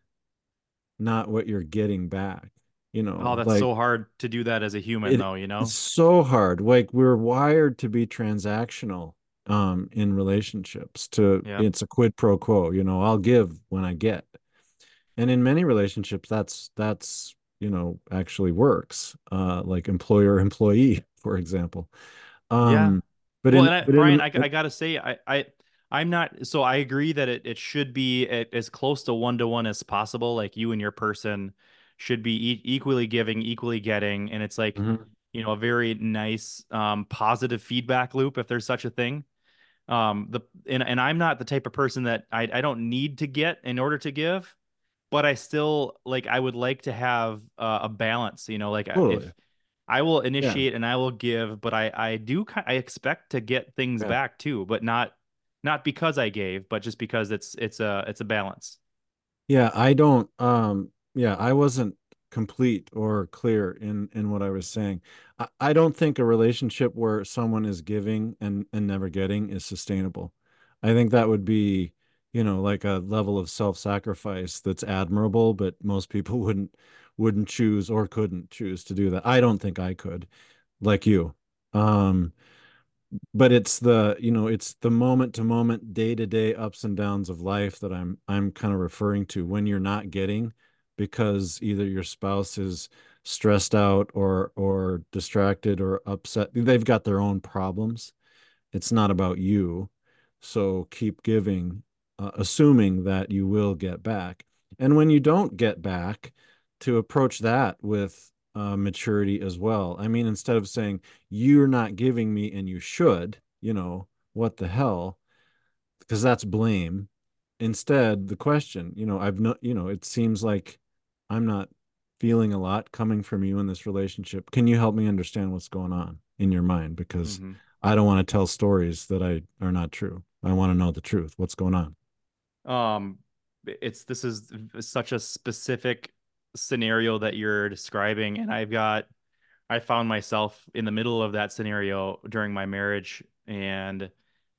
not what you're getting back. You Oh, know, that's like so hard to do that as a human, it though, you it's know? so hard. Like we're wired to be transactional um in relationships to Yep. it's a quid pro quo, you know, I'll give when I get. And in many relationships that's that's you know actually works, uh like employer employee for example. Yeah. um but Well, in and I, but Brian, in I, I gotta say, I, I, I'm not, so I agree that it, it should be a- as close to one to one as possible. Like you and your person should be e equally giving, equally getting. And it's like, Mhm. you know, a very nice, um, positive feedback loop, if there's such a thing. Um, the, and, and I'm not the type of person that I, I don't need to get in order to give, but I still like, I would like to have uh, a balance, you know, like uh, Totally. if I will Yeah. initiate and I will give, but I I do ki- I expect to get things Yeah. back too, but not not because I gave, but just because it's it's a it's a balance. Yeah, I don't um yeah, I wasn't complete or clear in in what I was saying. I, I don't think a relationship where someone is giving and and never getting is sustainable. I think that would be, you know, like a level of self-sacrifice that's admirable, but most people wouldn't wouldn't choose or couldn't choose to do that. I don't think I could, like you. Um but it's the you know it's the moment to moment day to day ups and downs of life that i'm i'm kind of referring to when you're not getting because either your spouse is stressed out or or distracted or upset. They've got their own problems. It's not about you. So keep giving, uh, assuming that you will get back. And when you don't get back, to approach that with uh, maturity as well. I mean, instead of saying, you're not giving me and you should, you know, what the hell? Because that's blame. Instead, the question, you know, I've no, you know, it seems like I'm not feeling a lot coming from you in this relationship. Can you help me understand what's going on in your mind? Because Hmm. I don't want to tell stories that I are not true. I want to know the truth. What's going on? Um, it's this is such a specific scenario that you're describing, and I've got I found myself in the middle of that scenario during my marriage, and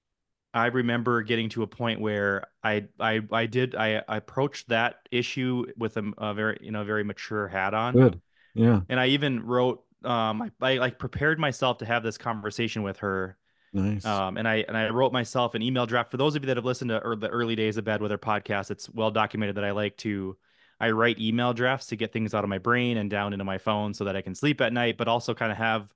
I remember getting to a point where I I I did I, I approached that issue with a, a very you know very mature hat on, Good. Yeah. and I even wrote um I, I like prepared myself to have this conversation with her, Nice. um and I and I wrote myself an email draft. For those of you that have listened to er, the early days of Bad Weather podcast, it's well documented that I like to I write email drafts to get things out of my brain and down into my phone so that I can sleep at night, but also kind of have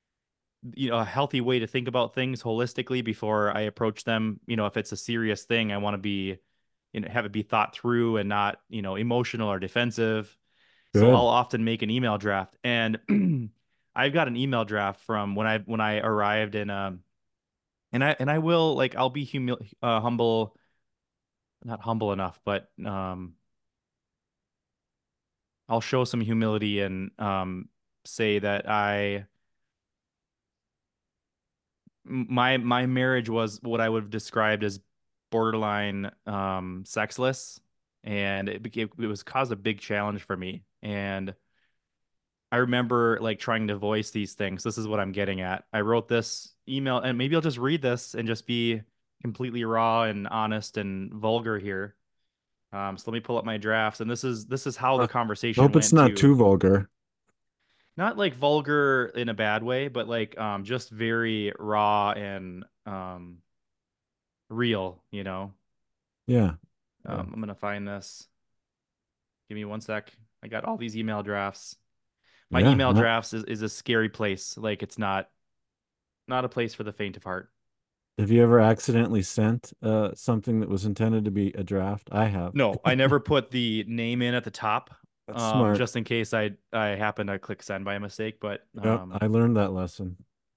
you know a healthy way to think about things holistically before I approach them. You know, if it's a serious thing, I want to be, you know, have it be thought through and not, you know, emotional or defensive. So I'll Good. often make an email draft, and I've got an email draft from when I when I arrived in um and I and I will like I'll be humil uh, humble, not humble enough, but um I'll show some humility and um say that I my my marriage was what I would have described as borderline um sexless, and it became it was caused a big challenge for me. And I remember like trying to voice these things. This is what I'm getting at. I wrote this email, and maybe I'll just read this and just be completely raw and honest and vulgar here. Um, so let me pull up my drafts, and this is this is how the Uh, conversation hope it's went not to. too vulgar. Not like vulgar in a bad way, but like um just very raw and um real, you know. Yeah. Yeah. Um, I'm gonna find this. Give me one sec. I got all these email drafts. My Yeah. email Uh, drafts is, is a scary place. Like it's not not a place for the faint of heart. have you ever accidentally sent uh something that was intended to be a draft? I have. No, I never put the name in at the top, That's um, smart. just in case I I happen to click send by mistake. But Yep. um, I learned that lesson.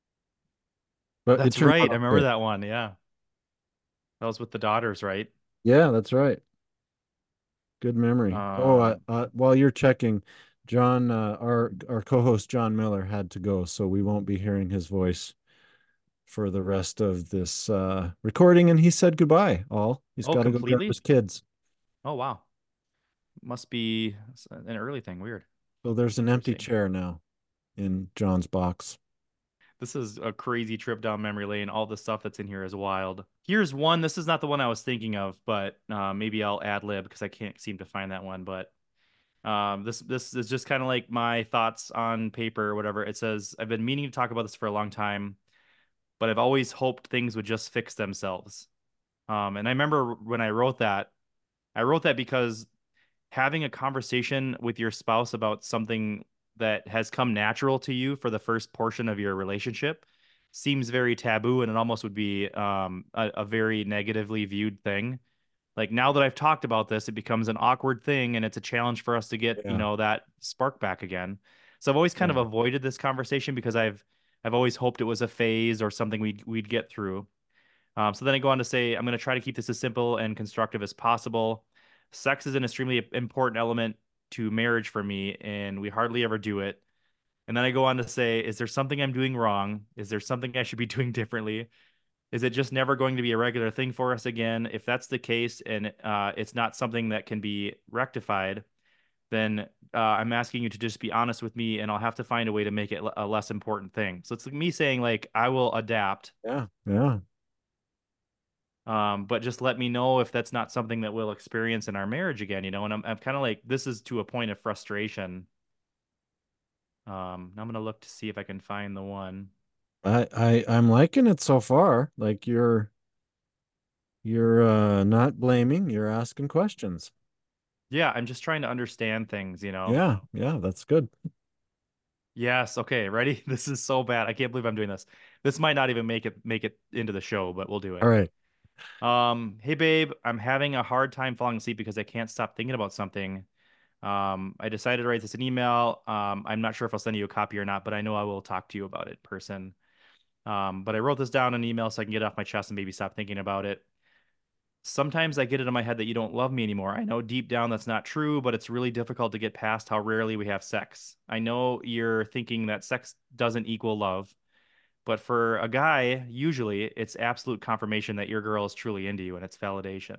But it that's turned right. I out remember okay. that one. Yeah, that was with the daughters, right? Yeah, that's right. Good memory. Oh, uh, Um, uh, while you're checking, John, uh, our our co-host John Miller had to go, so we won't be hearing his voice for the rest of this uh, recording. And he said goodbye. All he's oh, got to go grab completely. his kids. Oh wow, must be an early thing. Weird. So there's an empty Interesting. chair now in John's box. This is a crazy trip down memory lane. All the stuff that's in here is wild. Here's one. This is not the one I was thinking of, but uh, maybe I'll ad lib because I can't seem to find that one. But um, this this is just kind of like my thoughts on paper or whatever. It says, I've been meaning to talk about this for a long time, but I've always hoped things would just fix themselves. Um, and I remember when I wrote that, I wrote that because having a conversation with your spouse about something that has come natural to you for the first portion of your relationship seems very taboo and it almost would be um a, a very negatively viewed thing. Like now that I've talked about this, it becomes an awkward thing and it's a challenge for us to get, you Yeah. know, that spark back again. So I've always kind of Yeah. avoided this conversation because I've I've always hoped it was a phase or something we'd we'd get through. Um, so then I go on to say, I'm going to try to keep this as simple and constructive as possible. Sex is an extremely important element to marriage for me, and we hardly ever do it. And then I go on to say, is there something I'm doing wrong? Is there something I should be doing differently? Is it just never going to be a regular thing for us again? If that's the case and uh, it's not something that can be rectified, then uh, I'm asking you to just be honest with me and I'll have to find a way to make it a less important thing. So it's like me saying, like, I will adapt, Yeah. Yeah. um, but just let me know if that's not something that we'll experience in our marriage again, you know? And I'm, I'm kind of like, this is to a point of frustration. Um, I'm going to look to see if I can find the one. I, I I'm liking it so far. Like you're you're uh not blaming, you're asking questions. Yeah, I'm just trying to understand things, you know? Yeah, yeah, that's good. Yes. Okay. Ready? This is so bad. I can't believe I'm doing this. This might not even make it make it into the show, but we'll do All it. right. Um, hey babe, I'm having a hard time falling asleep because I can't stop thinking about something. Um, I decided to write this an email. Um, I'm not sure if I'll send you a copy or not, but I know I will talk to you about it, person. Um, but I wrote this down in an email so I can get it off my chest and maybe stop thinking about it. Sometimes I get it in my head that you don't love me anymore. I know deep down that's not true, but it's really difficult to get past how rarely we have sex. I know you're thinking that sex doesn't equal love, but for a guy, usually it's absolute confirmation that your girl is truly into you and it's validation.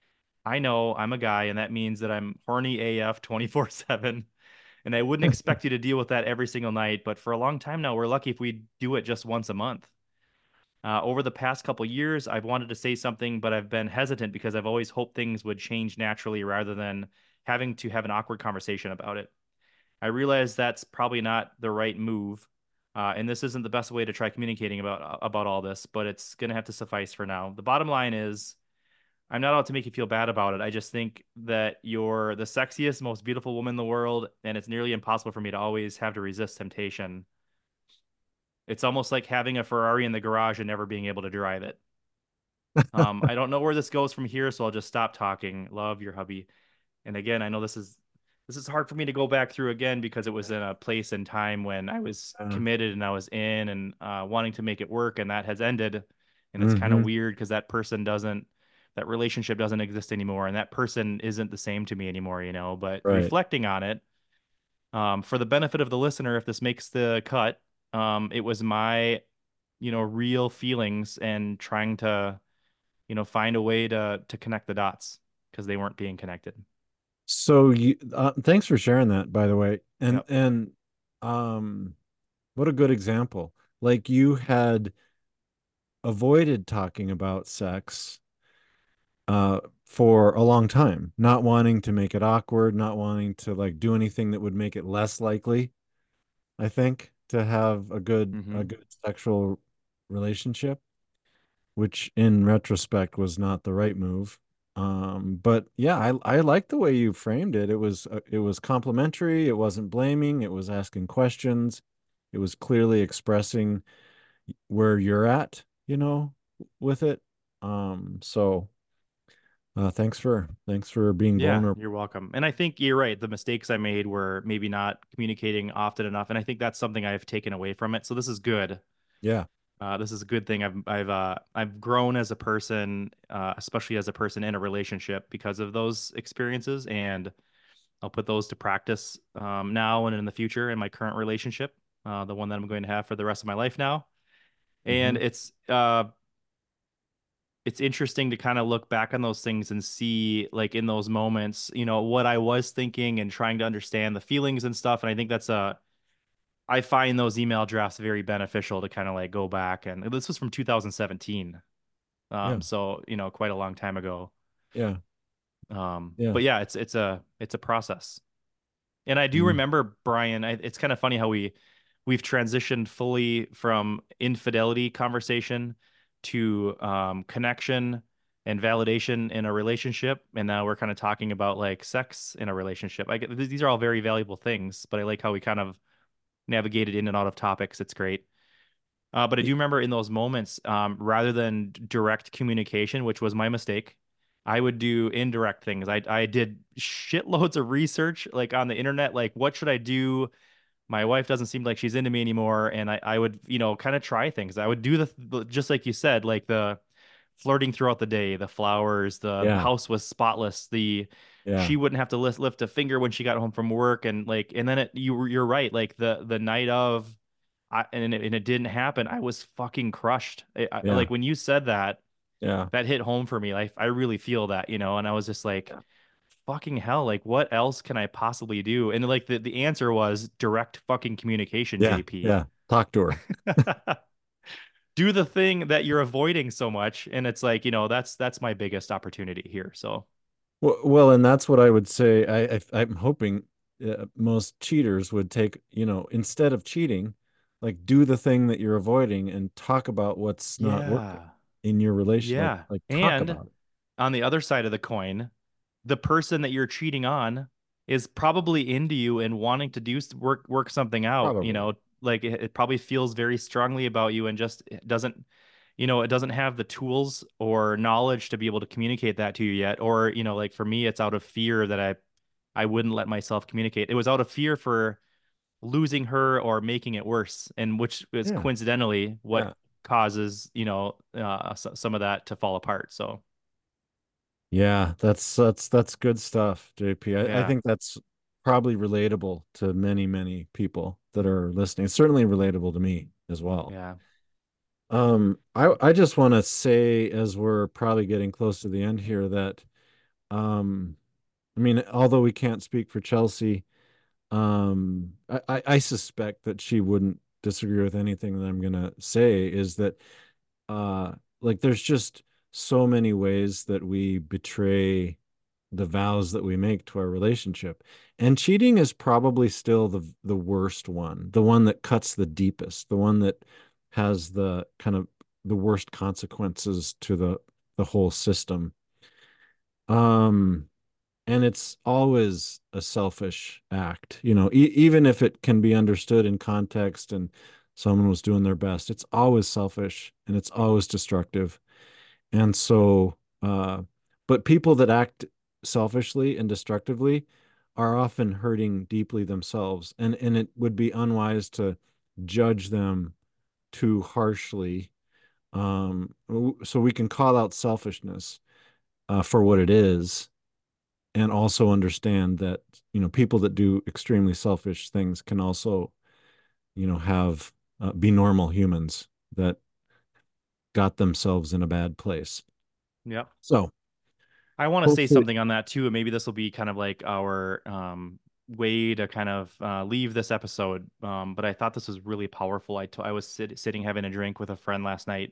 I know I'm a guy, and that means that I'm horny A F twenty-four seven. And I wouldn't expect you to deal with that every single night, but for a long time now, we're lucky if we do it just once a month. Uh, over the past couple years, I've wanted to say something, but I've been hesitant because I've always hoped things would change naturally rather than having to have an awkward conversation about it. I realize that's probably not the right move, uh, and this isn't the best way to try communicating about about all this, but it's gonna have to suffice for now. The bottom line is, I'm not out to make you feel bad about it. I just think that you're the sexiest, most beautiful woman in the world, and it's nearly impossible for me to always have to resist temptation. It's almost like having a Ferrari in the garage and never being able to drive it. Um, I don't know where this goes from here, so I'll just stop talking. Love, your hubby. And again, I know this is this is hard for me to go back through again because it was in a place and time when I was Uh, committed and I was in and uh, wanting to make it work, and that has ended. And it's kind of mm-hmm. weird because that person doesn't, that relationship doesn't exist anymore, and that person isn't the same to me anymore, you know. But Right. reflecting on it, um, for the benefit of the listener, if this makes the cut, um, it was my, you know, real feelings and trying to, you know, find a way to to connect the dots because they weren't being connected. So you uh, thanks for sharing that, by the way. And Yep. and um what a good example. Like you had avoided talking about sex uh for a long time, not wanting to make it awkward, not wanting to like do anything that would make it less likely, I think, to have a good a Mm-hmm. good sexual relationship, which in retrospect was not the right move. Um, but yeah, I I like the way you framed it. It was uh, it was complimentary. It wasn't blaming. It was asking questions. It was clearly expressing where you're at, you know, with it. Um, so uh, thanks for thanks for being Yeah, vulnerable. you're welcome. And I think you're right. The mistakes I made were maybe not communicating often enough, and I think that's something I've taken away from it. So this is good. Yeah, Uh, this is a good thing. I've I've uh, I've grown as a person, uh, especially as a person in a relationship because of those experiences, and I'll put those to practice um, now and in the future in my current relationship, uh, the one that I'm going to have for the rest of my life now. And hmm, it's uh, it's interesting to kind of look back on those things and see, like in those moments, you know, what I was thinking and trying to understand the feelings and stuff. And I think that's a I find those email drafts very beneficial to kind of like go back, and this was from two thousand seventeen. yeah, Um, so you know, quite a long time ago. yeah, Um, yeah. but yeah, it's it's a it's a process. And I do Mm. remember, Brian, I, it's kind of funny how we we've transitioned fully from infidelity conversation to um, connection and validation in a relationship, and now we're kind of talking about like sex in a relationship. I get these are all very valuable things, but I like how we kind of navigated in and out of topics. It's great. Uh, but I do remember in those moments, um, rather than direct communication, which was my mistake, I would do indirect things. I I did shitloads of research like on the internet, like what should I do? My wife doesn't seem like she's into me anymore, and I I would, you know, kind of try things. I would do the the- just like you said, like the flirting throughout the day, the flowers, the Yeah, house was spotless, the yeah, she wouldn't have to lift lift a finger when she got home from work, and like, and then it you were- you're right, like the the night of, I and it, and it didn't happen. I was fucking crushed. I, I, yeah, like when you said that, yeah, that hit home for me. Like I really feel that, you know, and I was just like, yeah, fucking hell, like what else can I possibly do? And like the, the answer was direct fucking communication, yeah, J P. yeah. Talk to her. Do the thing that you're avoiding so much. And it's like, you know, that's that's my biggest opportunity here. So Well, well, and that's what I would say. I, I I'm hoping uh, most cheaters would take, you know, instead of cheating, like do the thing that you're avoiding and talk about what's not working yeah. in your relation. Like Yeah. like talk And about it. on the other side of the coin, the person that you're cheating on is probably into you and wanting to do s- work work something out, you Probably. know, like it, it probably feels very strongly about you and just it doesn't, you know, it doesn't have the tools or knowledge to be able to communicate that to you yet. Or, you know, like for me, it's out of fear that I I wouldn't let myself communicate. It was out of fear for losing her or making it worse, and which is Yeah. coincidentally what Yeah. causes, you know, uh, s- some of that to fall apart. So, Yeah, that's that's that's good stuff, J P. I, I yeah, think that's probably relatable to many, many people that are listening. It's certainly relatable to me as well. yeah, Um, I I just want to say, as we're probably getting close to the end here, that um, I mean, although we can't speak for Chelsea, um, I, I I suspect that she wouldn't disagree with anything that I'm gonna say, is that uh like there's just so many ways that we betray the vows that we make to our relationship. And cheating is probably still the the worst one, the one that cuts the deepest, the one that has the kind of the worst consequences to the the whole system. Um and it's always a selfish act, you know, e- even if it can be understood in context and someone was doing their best, it's always selfish and it's always destructive. And so, uh, but people that act selfishly and destructively are often hurting deeply themselves. And, and it would be unwise to judge them too harshly. Um, so we can call out selfishness uh, for what it is, and also understand that, you know, people that do extremely selfish things can also, you know, have uh, be normal humans that got themselves in a bad place. yeah. So I want to say hopefully, something on that too, and maybe this will be kind of like our um, way to kind of uh, leave this episode. Um, but I thought this was really powerful. I t- I was sit- sitting having a drink with a friend last night.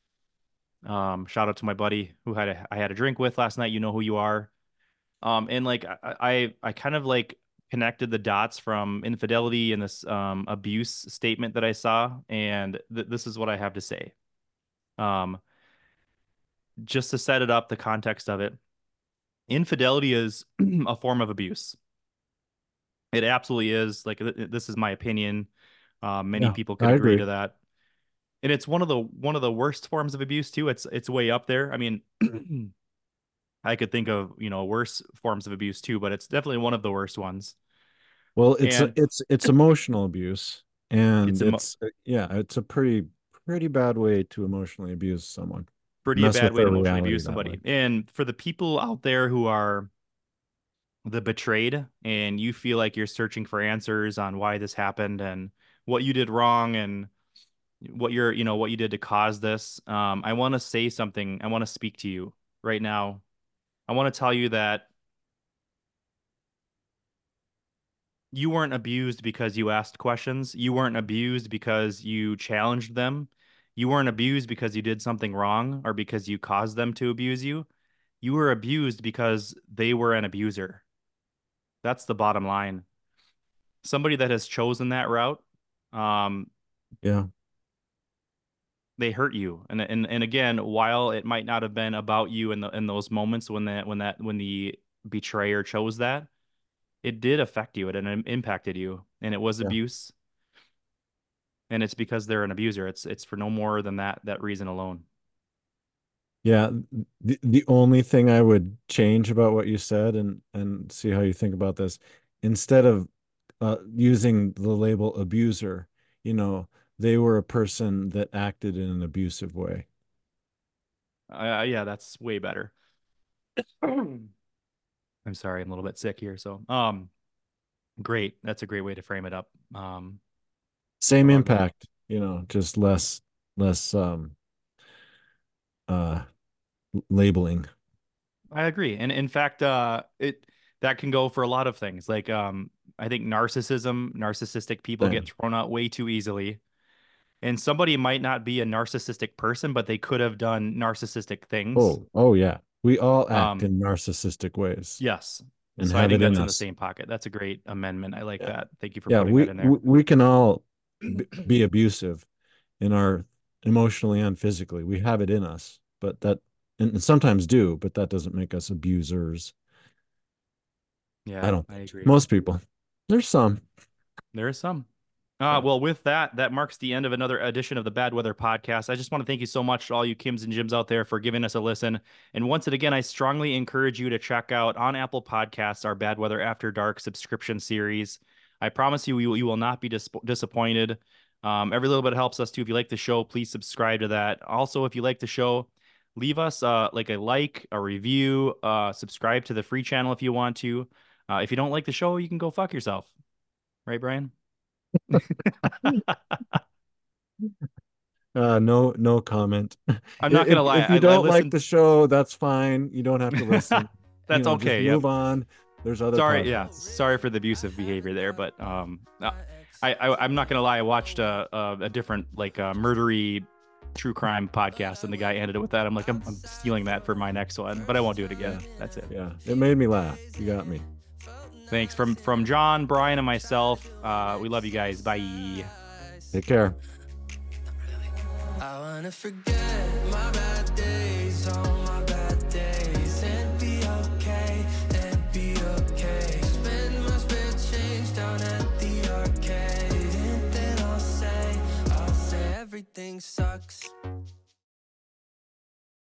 Um, shout out to my buddy who had a, I had a drink with last night. You know who you are. Um, and like I I, I kind of like connected the dots from infidelity and this um, abuse statement that I saw, and th- this is what I have to say. Um, just to set it up, the context of it. Infidelity is a form of abuse. It absolutely is. Like th- this is my opinion. Uh, many yeah, people could I agree agree. to that, and it's one of the one of the worst forms of abuse too. It's it's way up there. I mean, I could think of, you know, worse forms of abuse too, but it's definitely one of the worst ones. Well, it's And it's it's emotional abuse, it's and a it's yeah, it's a pretty pretty bad way to emotionally abuse someone, pretty a mess bad with way to their emotionally reality abuse that way. somebody. And for the people out there who are the betrayed and you feel like you're searching for answers on why this happened and what you did wrong and what you're, you know, what you did to cause this, um, I want to say something. I want to speak to you right now. I want to tell you that you weren't abused because you asked questions. You weren't abused because you challenged them. You weren't abused because you did something wrong or because you caused them to abuse you. You were abused because they were an abuser. That's the bottom line. Somebody that has chosen that route, um, Yeah, they hurt you. And and and again, while it might not have been about you in the in those moments when that when that when the betrayer chose that, it did affect you. It, it impacted you, and it was yeah, abuse. and it's because they're an abuser. It's it's for no more than that that reason alone. Yeah, the, the only thing I would change about what you said, and and see how you think about this, instead of uh, using the label abuser, you know, they were a person that acted in an abusive way. Uh, yeah, that's way better. I'm sorry, I'm a little bit sick here. So, um, great. That's a great way to frame it up. Um, Same I'll agree. impact, you know, just less less um uh labeling. I agree. And in fact, uh, it that can go for a lot of things. Like, um, I think narcissism, narcissistic people get Same. thrown out way too easily. And somebody might not be a narcissistic person, but they could have done narcissistic things. Oh, oh yeah. We all act Um, in narcissistic ways yes. and So I have think it in that's in the us. same pocket. That's a great amendment. I like Yeah. that. Thank you for Yeah, putting that we in there. we, we can all b- be abusive in our emotionally and physically. We have it in us, but that and sometimes do, but that doesn't make us abusers. I Yeah, don't I think. agree. Most people. There's some. There is some. Uh, Yeah. well, with that, that marks the end of another edition of the Bad Weather Podcast. I just want to thank you so much to all you Kims and Jims out there for giving us a listen. And once again, I strongly encourage you to check out on Apple Podcasts our Bad Weather After Dark subscription series. I promise you, you, you will not be dis- disappointed. Um, every little bit helps us too. If you like the show, please subscribe to that. Also, if you like the show, leave us uh, like a like, a review, uh, subscribe to the free channel if you want to. Uh, if you don't like the show, you can go fuck yourself. Right, Brian? Uh, no, no comment. I'm not If gonna lie. if I, you I don't like listened. the show, that's fine. You don't have to listen. You That's know, just okay. Yep. move on. There's other Sorry. Yeah. podcasts. Sorry for the abusive behavior there, but um, uh, I, I I'm not gonna lie. I watched a a, a different like uh, murdery true crime podcast, and the guy ended it with that. I'm like, I'm, I'm stealing that for my next one, but I won't do it again. Yeah. That's it. Yeah, it made me laugh. You got me. Thanks from from John, Brian, and myself. Uh, we love you guys. Bye. Take care. I wanna forget my bad days, all my bad days, and be okay, and be okay. Spend my spare change down at the arcade, and then I'll say, I'll say everything sucks.